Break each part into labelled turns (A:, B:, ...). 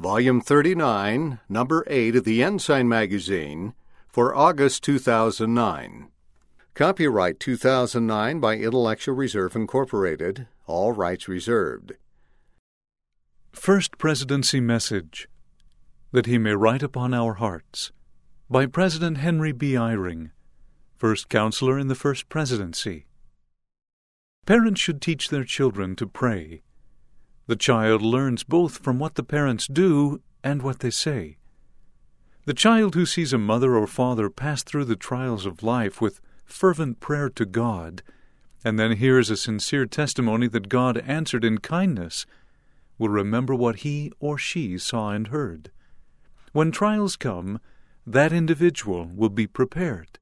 A: Volume 39, Number 8 of the Ensign Magazine, for August 2009. Copyright 2009 by Intellectual Reserve Incorporated. All rights reserved.
B: First Presidency Message, That He May Write Upon Our Hearts, by President Henry B. Eyring, First Counselor in the First Presidency. Parents should teach their children to pray. The child learns both from what the parents do and what they say. The child who sees a mother or father pass through the trials of life with fervent prayer to God, and then hears a sincere testimony that God answered in kindness, will remember what he or she saw and heard. When trials come, that individual will be prepared.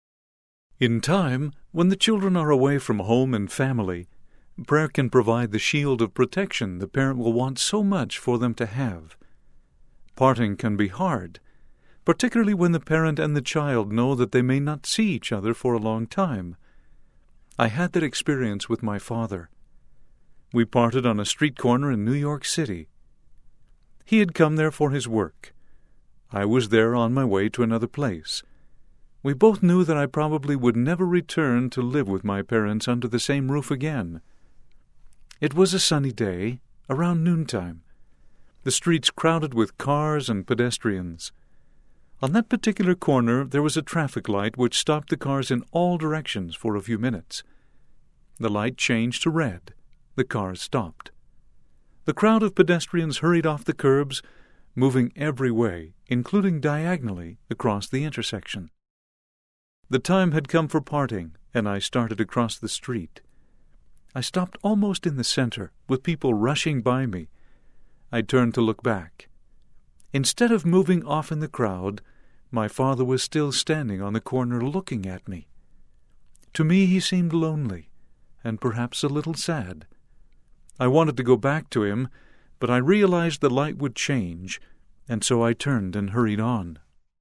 B: In time, when the children are away from home and family, prayer can provide the shield of protection the parent will want so much for them to have. Parting can be hard, particularly when the parent and the child know that they may not see each other for a long time. I had that experience with my father. We parted on a street corner in New York City. He had come there for his work. I was there on my way to another place. We both knew that I probably would never return to live with my parents under the same roof again. It was a sunny day, around noontime, the streets crowded with cars and pedestrians. On that particular corner there was a traffic light which stopped the cars in all directions for a few minutes. The light changed to red. The cars stopped. The crowd of pedestrians hurried off the curbs, moving every way, including diagonally across the intersection. The time had come for parting, and I started across the street. I stopped almost in the center, with people rushing by me. I turned to look back. Instead of moving off in the crowd, my father was still standing on the corner looking at me. To me he seemed lonely, and perhaps a little sad. I wanted to go back to him, but I realized the light would change, and so I turned and hurried on.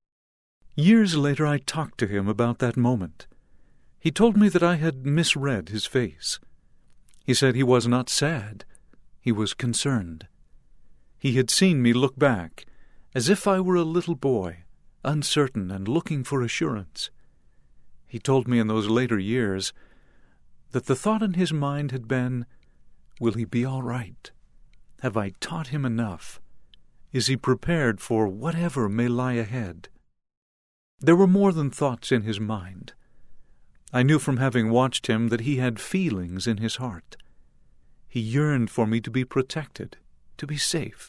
B: Years later I talked to him about that moment. He told me that I had misread his face. He said he was not sad. He was concerned. He had seen me look back, as if I were a little boy, uncertain and looking for assurance. He told me in those later years that the thought in his mind had been, "Will he be all right? Have I taught him enough? Is he prepared for whatever may lie ahead?" There were more than thoughts in his mind. I knew from having watched him that he had feelings in his heart. He yearned for me to be protected, to be safe.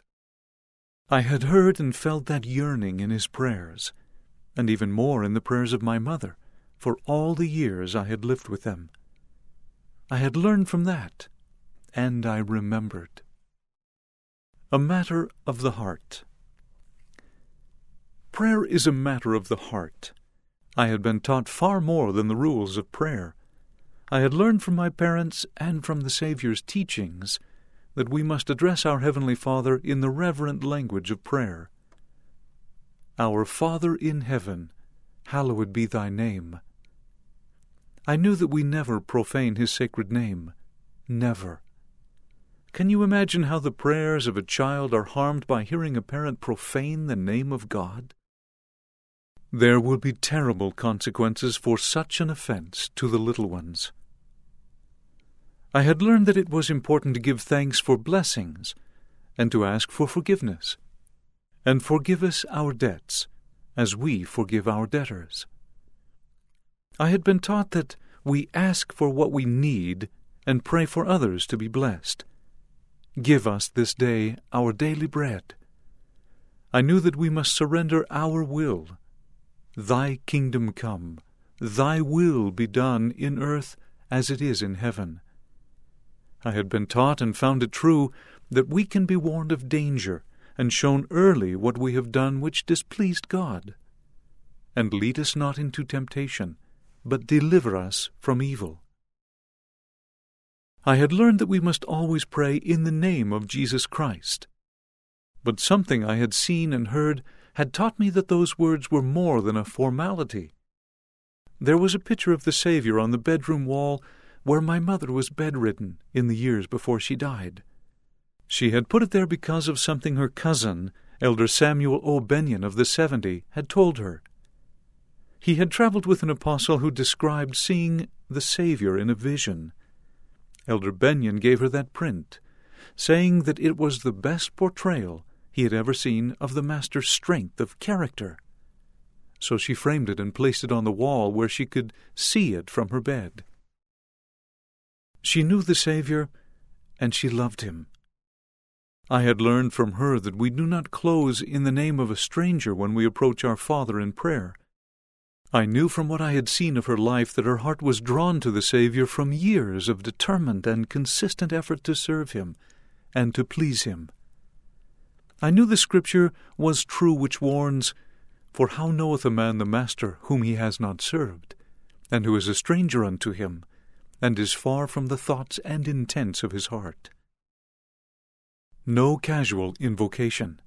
B: I had heard and felt that yearning in his prayers, and even more in the prayers of my mother, for all the years I had lived with them. I had learned from that, and I remembered. A matter of the heart. Prayer is a matter of the heart. I had been taught far more than the rules of prayer. I had learned from my parents and from the Savior's teachings that we must address our Heavenly Father in the reverent language of prayer. Our Father in heaven, hallowed be thy name. I knew that we never profane his sacred name. Never. Can you imagine how the prayers of a child are harmed by hearing a parent profane the name of God? There will be terrible consequences for such an offense to the little ones. I had learned that it was important to give thanks for blessings and to ask for forgiveness. And forgive us our debts, as we forgive our debtors. I had been taught that we ask for what we need and pray for others to be blessed. Give us this day our daily bread. I knew that we must surrender our will. Thy kingdom come, thy will be done in earth as it is in heaven. I had been taught and found it true that we can be warned of danger and shown early what we have done which displeased God. And lead us not into temptation, but deliver us from evil. I had learned that we must always pray in the name of Jesus Christ. But something I had seen and heard had taught me that those words were more than a formality. There was a picture of the Savior on the bedroom wall where my mother was bedridden in the years before she died. She had put it there because of something her cousin, Elder Samuel O. Benyon of the 70 had told her. He had traveled with an apostle who described seeing the Savior in a vision. Elder Benyon gave her that print, saying that it was the best portrayal he had ever seen of the Master's strength of character. So she framed it and placed it on the wall where she could see it from her bed. She knew the Savior, and she loved him. I had learned from her that we do not close in the name of a stranger when we approach our Father in prayer. I knew from what I had seen of her life that her heart was drawn to the Savior from years of determined and consistent effort to serve him and to please him. I knew the Scripture was true which warns, "For how knoweth a man the Master whom he has not served, and who is a stranger unto him, and is far from the thoughts and intents of his heart?" No casual invocation.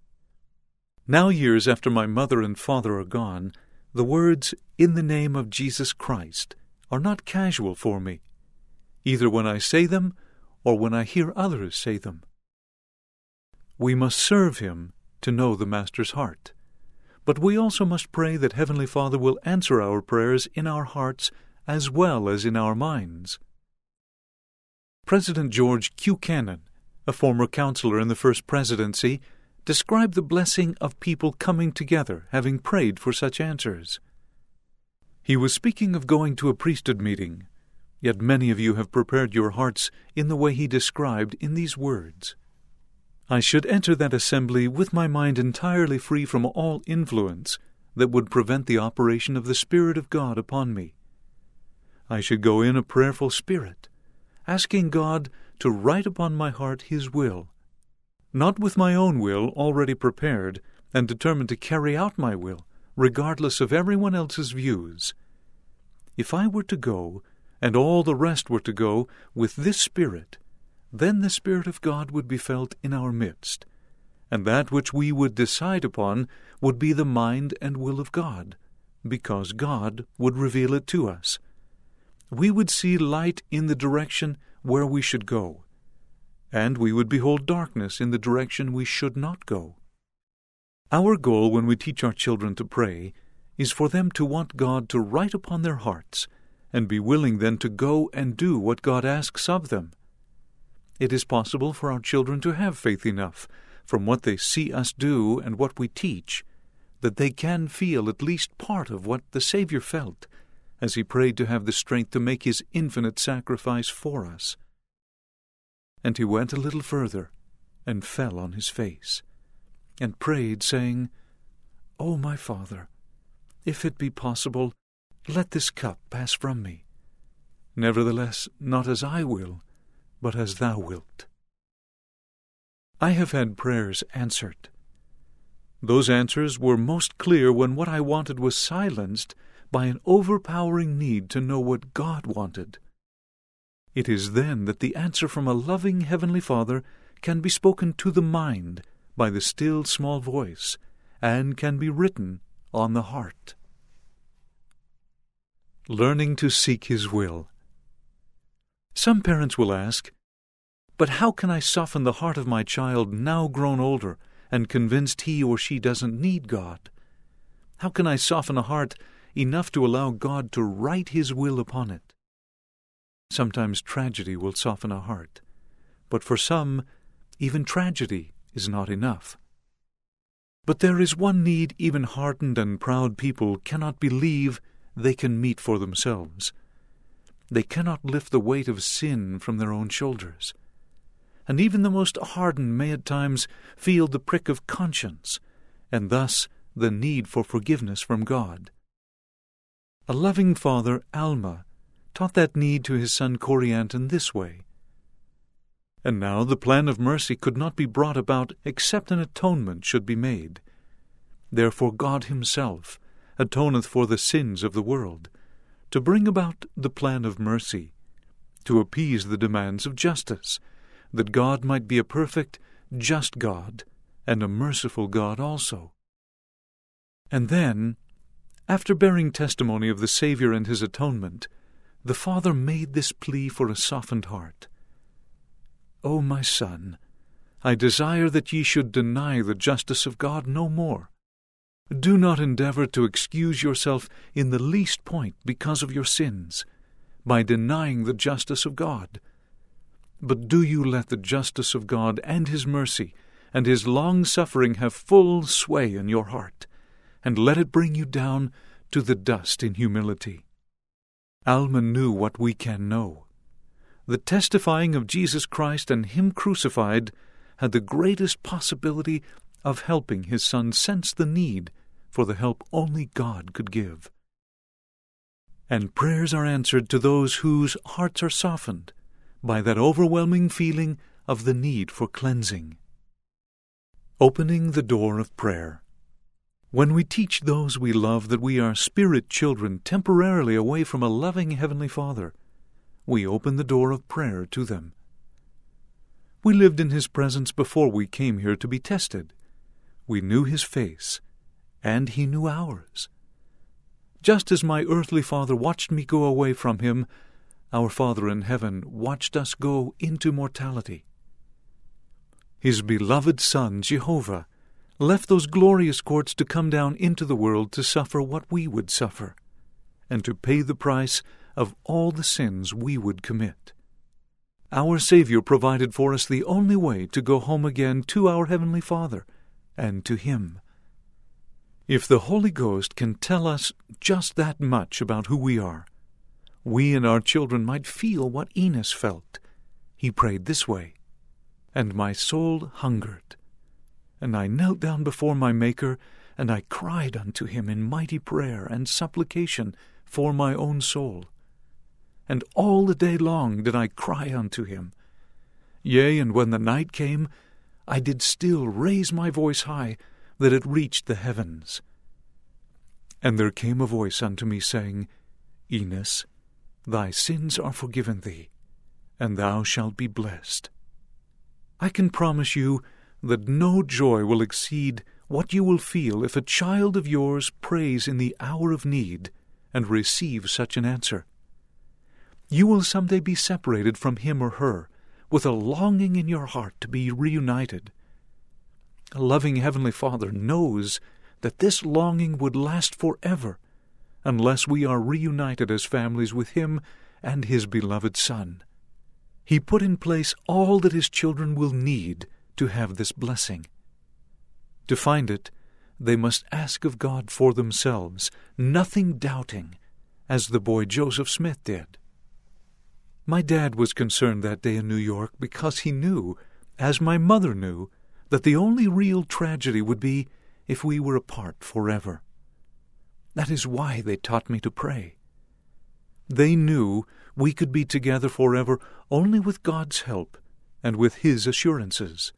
B: Now, years after my mother and father are gone, the words, "In the name of Jesus Christ," are not casual for me, either when I say them or when I hear others say them. We must serve him to know the Master's heart, but we also must pray that Heavenly Father will answer our prayers in our hearts as well as in our minds. President George Q. Cannon, a former counselor in the First Presidency, described the blessing of people coming together, having prayed for such answers. He was speaking of going to a priesthood meeting, yet many of you have prepared your hearts in the way he described in these words. I should enter that assembly with my mind entirely free from all influence that would prevent the operation of the Spirit of God upon me. I should go in a prayerful spirit, asking God to write upon my heart his will, not with my own will already prepared and determined to carry out my will, regardless of everyone else's views. If I were to go, and all the rest were to go, with this spirit, then the Spirit of God would be felt in our midst, and that which we would decide upon would be the mind and will of God, because God would reveal it to us. We would see light in the direction where we should go, and we would behold darkness in the direction we should not go. Our goal when we teach our children to pray is for them to want God to write upon their hearts, and be willing then to go and do what God asks of them. It is possible for our children to have faith enough, from what they see us do and what we teach, that they can feel at least part of what the Savior felt as he prayed to have the strength to make his infinite sacrifice for us. And he went a little further, and fell on his face, and prayed, saying, O my Father, if it be possible, let this cup pass from me. Nevertheless, not as I will, but as thou wilt. I have had prayers answered. Those answers were most clear when what I wanted was silenced by an overpowering need to know what God wanted. It is then that the answer from a loving Heavenly Father can be spoken to the mind by the still small voice, and can be written on the heart. Learning to seek His will. Some parents will ask, "But how can I soften the heart of my child now grown older and convinced he or she doesn't need God? How can I soften a heart enough to allow God to write His will upon it?" Sometimes tragedy will soften a heart, but for some, even tragedy is not enough. But there is one need even hardened and proud people cannot believe they can meet for themselves. They cannot lift the weight of sin from their own shoulders. And even the most hardened may at times feel the prick of conscience, and thus the need for forgiveness from God. A loving father, Alma, taught that need to his son Corianton this way. And now the plan of mercy could not be brought about except an atonement should be made. Therefore God Himself atoneth for the sins of the world, to bring about the plan of mercy, to appease the demands of justice, that God might be a perfect, just God, and a merciful God also. And then, after bearing testimony of the Savior and His atonement, the Father made this plea for a softened heart. O my son, I desire that ye should deny the justice of God no more. Do not endeavor to excuse yourself in the least point because of your sins, by denying the justice of God. But do you let the justice of God and His mercy and His long-suffering have full sway in your heart, and let it bring you down to the dust in humility. Alma knew what we can know. The testifying of Jesus Christ and Him crucified had the greatest possibility of helping his son sense the need for the help only God could give. And prayers are answered to those whose hearts are softened by that overwhelming feeling of the need for cleansing. Opening the door of prayer. When we teach those we love that we are spirit children temporarily away from a loving Heavenly Father, we open the door of prayer to them. We lived in His presence before we came here to be tested. We knew His face, and He knew ours. Just as my earthly father watched me go away from Him, our Father in heaven watched us go into mortality. His beloved Son, Jehovah, left those glorious courts to come down into the world to suffer what we would suffer, and to pay the price of all the sins we would commit. Our Savior provided for us the only way to go home again to our Heavenly Father and to Him. If the Holy Ghost can tell us just that much about who we are, we and our children might feel what Enos felt. He prayed this way, "And my soul hungered. And I knelt down before my Maker, and I cried unto Him in mighty prayer and supplication for my own soul. And all the day long did I cry unto Him. Yea, and when the night came, I did still raise my voice high, that it reached the heavens. And there came a voice unto me, saying, Enos, thy sins are forgiven thee, and thou shalt be blessed." I can promise you that no joy will exceed what you will feel if a child of yours prays in the hour of need and receives such an answer. You will someday be separated from him or her, with a longing in your heart to be reunited. A loving Heavenly Father knows that this longing would last forever unless we are reunited as families with Him and His beloved Son. He put in place all that His children will need to have this blessing. To find it, they must ask of God for themselves, nothing doubting, as the boy Joseph Smith did. My dad was concerned that day in New York because he knew, as my mother knew, that the only real tragedy would be if we were apart forever. That is why they taught me to pray. They knew we could be together forever only with God's help and with His assurances.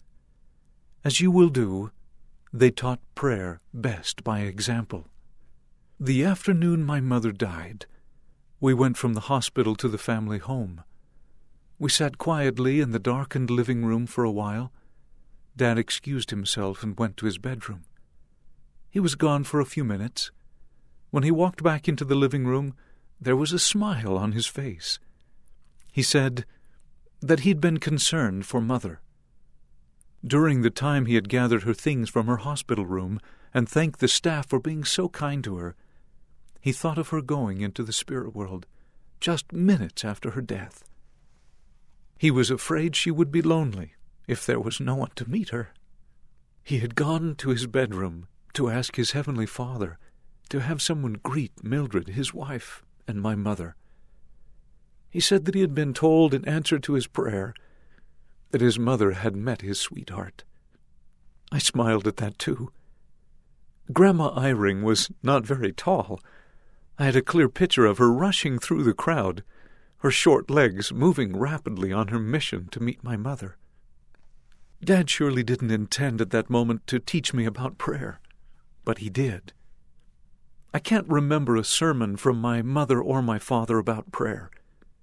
B: As you will do, they taught prayer best by example. The afternoon my mother died, we went from the hospital to the family home. We sat quietly in the darkened living room for a while. Dad excused himself and went to his bedroom. He was gone for a few minutes. When he walked back into the living room, there was a smile on his face. He said that he'd been concerned for Mother. During the time he had gathered her things from her hospital room and thanked the staff for being so kind to her, he thought of her going into the spirit world just minutes after her death. He was afraid she would be lonely if there was no one to meet her. He had gone to his bedroom to ask his Heavenly Father to have someone greet Mildred, his wife, and my mother. He said that he had been told in answer to his prayer that his mother had met his sweetheart. I smiled at that too. Grandma Eyring was not very tall. I had a clear picture of her rushing through the crowd, her short legs moving rapidly on her mission to meet my mother. Dad surely didn't intend at that moment to teach me about prayer, but he did. I can't remember a sermon from my mother or my father about prayer.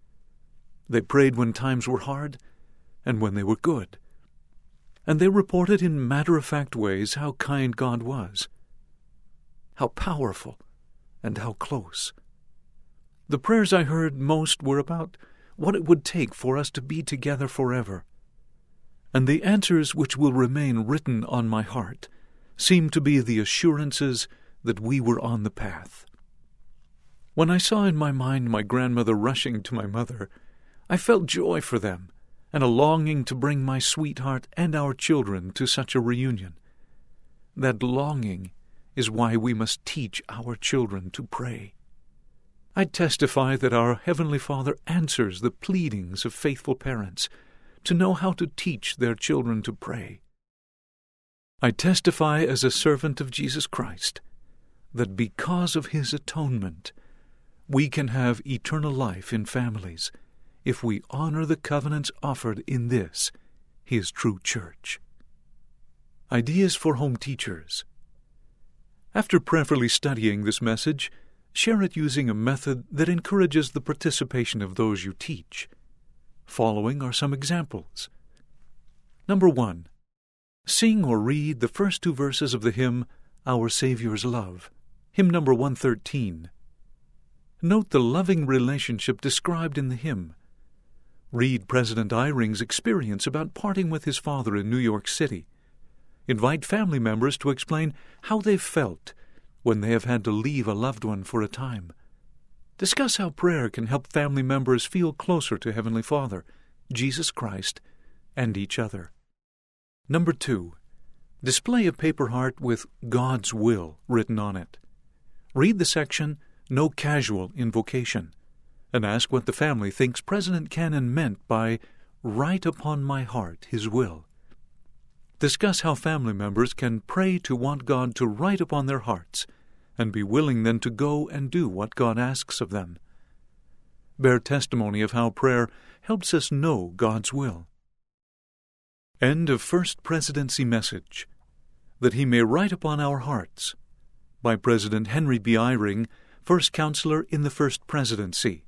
B: They prayed when times were hard and when they were good, and they reported in matter-of-fact ways how kind God was, how powerful, and how close. The prayers I heard most were about what it would take for us to be together forever, and the answers which will remain written on my heart seem to be the assurances that we were on the path. When I saw in my mind my grandmother rushing to my mother, I felt joy for them, and a longing to bring my sweetheart and our children to such a reunion. That longing is why we must teach our children to pray. I testify that our Heavenly Father answers the pleadings of faithful parents to know how to teach their children to pray. I testify as a servant of Jesus Christ that because of His atonement, we can have eternal life in families if we honor the covenants offered in this, His true church. Ideas for home teachers. After prayerfully studying this message, share it using a method that encourages the participation of those you teach. Following are some examples. Number 1. Sing or read the first 2 verses of the hymn, Our Savior's Love, hymn number 113. Note the loving relationship described in the hymn. Read President Eyring's experience about parting with his father in New York City. Invite family members to explain how they've felt when they have had to leave a loved one for a time. Discuss how prayer can help family members feel closer to Heavenly Father, Jesus Christ, and each other. Number 2. Display a paper heart with God's will written on it. Read the section, No Casual Invocation, and ask what the family thinks President Cannon meant by write upon my heart His will. Discuss how family members can pray to want God to write upon their hearts and be willing then to go and do what God asks of them. Bear testimony of how prayer helps us know God's will. End of First Presidency Message, That He May Write Upon Our Hearts, by President Henry B. Eyring, First Counselor in the First Presidency.